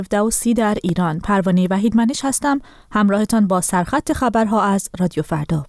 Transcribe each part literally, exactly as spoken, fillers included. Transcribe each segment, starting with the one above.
هفده و سی در ایران. پروانه وحیدمنش هستم، همراهتان با سرخط خبرها از رادیو فردا.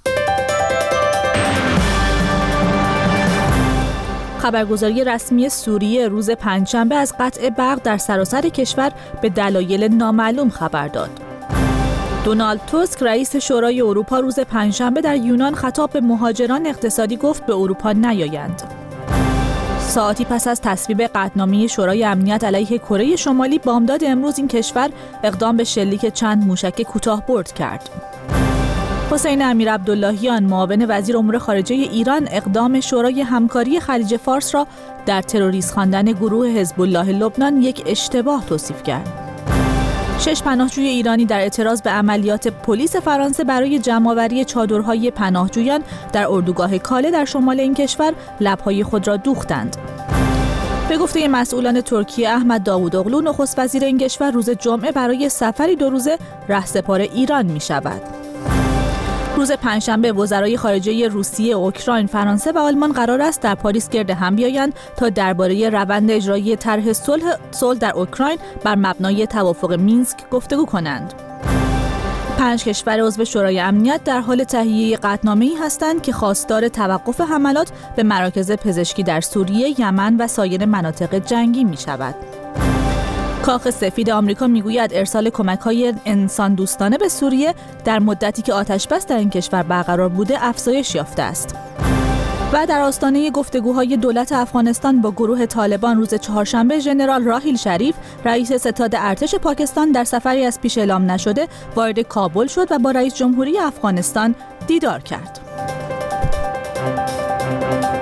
خبرگزاری رسمی سوریه روز پنجشنبه از قطع برق در سراسر کشور به دلایل نامعلوم خبر داد. دونالد توسک رئیس شورای اروپا روز پنجشنبه در یونان خطاب به مهاجران اقتصادی گفت به اروپا نیایند. ساعتی پس از تصویب قطعنامه شورای امنیت علیه کره شمالی، بامداد امروز این کشور اقدام به شلیک چند موشک کوتاه‌برد کرد. حسین امیرعبداللهیان معاون وزیر امور خارجه ایران اقدام شورای همکاری خلیج فارس را در تروریست خواندن گروه حزب الله لبنان یک اشتباه توصیف کرد. شش پناهجوی ایرانی در اعتراض به عملیات پلیس فرانسه برای جمع‌آوری چادرهای پناهجویان در اردوگاه کاله در شمال این کشور لب‌های خود را دوختند. به گفته مسئولان ترکیه، احمد داوودوغلو نخست وزیر این کشور روز جمعه برای سفری دو روزه رهسپار ایران می‌شود. روز پنجشنبه وزرای خارجه روسیه، اوکراین، فرانسه و آلمان قرار است در پاریس گرد هم بیایند تا درباره روند اجرایی طرح صلح صلح در اوکراین بر مبنای توافق مینسک گفتگو کنند. پنج کشور عضو شورای امنیت در حال تهیه قطعنامه‌ای هستند که خواستار توقف حملات به مراکز پزشکی در سوریه، یمن و سایر مناطق جنگی می‌شود. کاخ سفید آمریکا میگوید ارسال کمک‌های انسان دوستانه به سوریه در مدتی که آتش‌بس در این کشور برقرار بوده افزایش یافته است. و در آستانه گفتگوهای دولت افغانستان با گروه طالبان روز چهارشنبه، ژنرال راحیل شریف رئیس ستاد ارتش پاکستان در سفری از پیش اعلام نشده وارد کابل شد و با رئیس جمهوری افغانستان دیدار کرد.